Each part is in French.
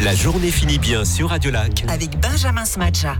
La journée finit bien sur Radio Lac. Avec Benjamin Smadja.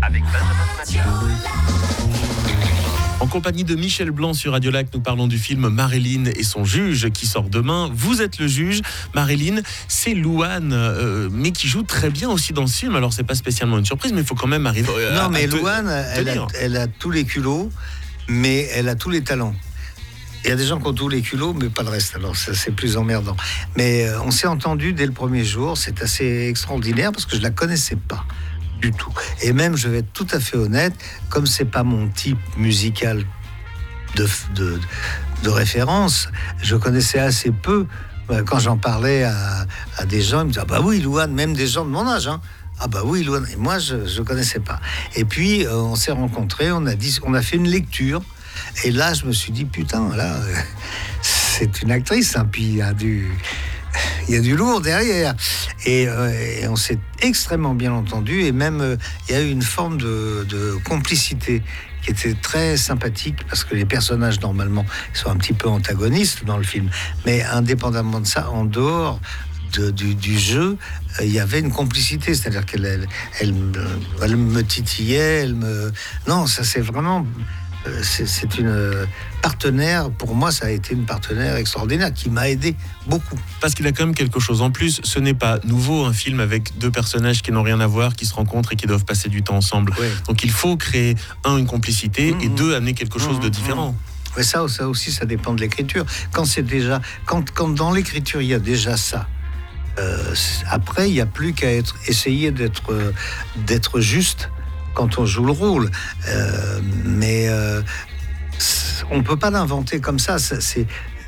En compagnie de Michel Blanc sur Radio Lac, nous parlons du film Marilyn et son juge qui sort demain. Vous êtes le juge. Marilyn, c'est Louane, mais qui joue très bien aussi dans ce film. Alors, c'est pas spécialement une surprise, mais il faut quand même arriver Non, mais Louane, elle a tous les culots, mais elle a tous les talents. Il y a des gens qui ont tous les culots, mais pas le reste. Alors, ça, c'est plus emmerdant. Mais on s'est entendu dès le premier jour. C'est assez extraordinaire parce que je la connaissais pas du tout. Et même, je vais être tout à fait honnête, comme c'est pas mon type musical de référence, je connaissais assez peu. Quand j'en parlais à des gens, ils me disaient « Ah bah oui, Louane », même des gens de mon âge, hein. Ah bah oui, Louane. Et moi, je connaissais pas. Et puis, on s'est rencontrés, on a fait une lecture. Et là, je me suis dit, putain, là, c'est une actrice, hein, puis il y a du lourd derrière. Et on s'est extrêmement bien entendu, et même, il y a eu une forme de complicité qui était très sympathique, parce que les personnages, normalement, sont un petit peu antagonistes dans le film. Mais indépendamment de ça, en dehors du jeu, il y avait une complicité, c'est-à-dire elle me titillait, Non, ça c'est vraiment... C'est une partenaire, pour moi ça a été une partenaire extraordinaire qui m'a aidé beaucoup. Parce qu'il a quand même quelque chose en plus, ce n'est pas nouveau un film avec deux personnages qui n'ont rien à voir, qui se rencontrent et qui doivent passer du temps ensemble. Ouais. Donc il faut créer une complicité et deux, amener quelque chose de différent. Ouais, ça aussi ça dépend de l'écriture. Quand dans l'écriture il y a déjà ça, après il n'y a plus qu'à essayer d'être juste quand on joue le rôle, mais on peut pas l'inventer comme ça. C'est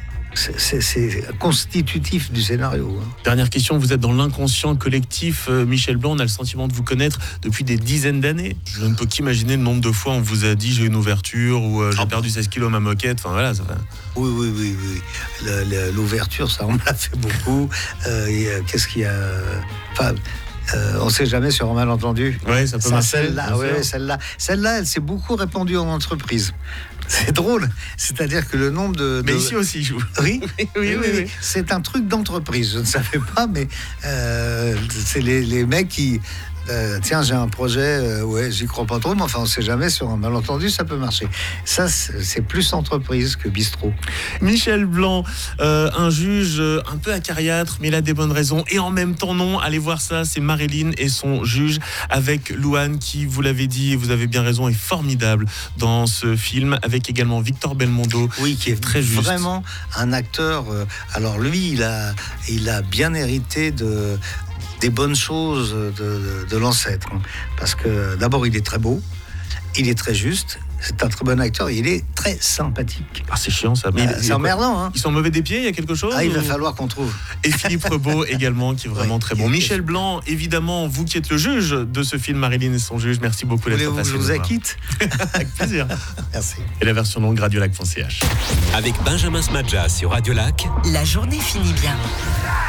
constitutif du scénario. Dernière question, vous êtes dans l'inconscient collectif, Michel Blanc, on a le sentiment de vous connaître depuis des dizaines d'années. Je ne peux qu'imaginer le nombre de fois on vous a dit j'ai une ouverture ou j'ai perdu 16 kilos ma moquette, enfin voilà. Ça va. Oui. L'ouverture, ça on me l'a fait beaucoup. Qu'est-ce qu'il y a... on ne sait jamais sur un malentendu. Oui, ça peut marcher. Celle-là, elle s'est beaucoup répandue en entreprise. C'est drôle. C'est-à-dire que le nombre de... Mais ici aussi, je joue. Oui. C'est un truc d'entreprise. Je ne savais pas, mais c'est les mecs qui... tiens, j'ai un projet, j'y crois pas trop, mais enfin, on sait jamais, sur un malentendu, ça peut marcher. Ça, c'est plus entreprise que bistrot. Michel Blanc, un juge un peu acariâtre, mais il a des bonnes raisons, et en même temps, non, allez voir ça, c'est Marilyn et son juge, avec Louane, qui, vous l'avez dit, et vous avez bien raison, est formidable dans ce film, avec également Victor Belmondo. Oui, qui est très juste. Vraiment un acteur, alors lui, il a bien hérité des bonnes choses de l'ancêtre. Parce que d'abord, il est très beau, il est très juste, c'est un très bon acteur, il est très sympathique. Ah, c'est chiant ça. C'est emmerdant. Hein. Ils sont mauvais des pieds, il y a quelque chose il va falloir qu'on trouve. Et Philippe Rebaud également, qui est vraiment très bon. Michel Blanc, évidemment, vous qui êtes le juge de ce film Marilyn et son juge, merci beaucoup d'être passé. Je vous acquitte. Avec plaisir. Merci. Et la version longue, radiolac.ch. Avec Benjamin Smadja sur Radio Lac. La journée finit bien.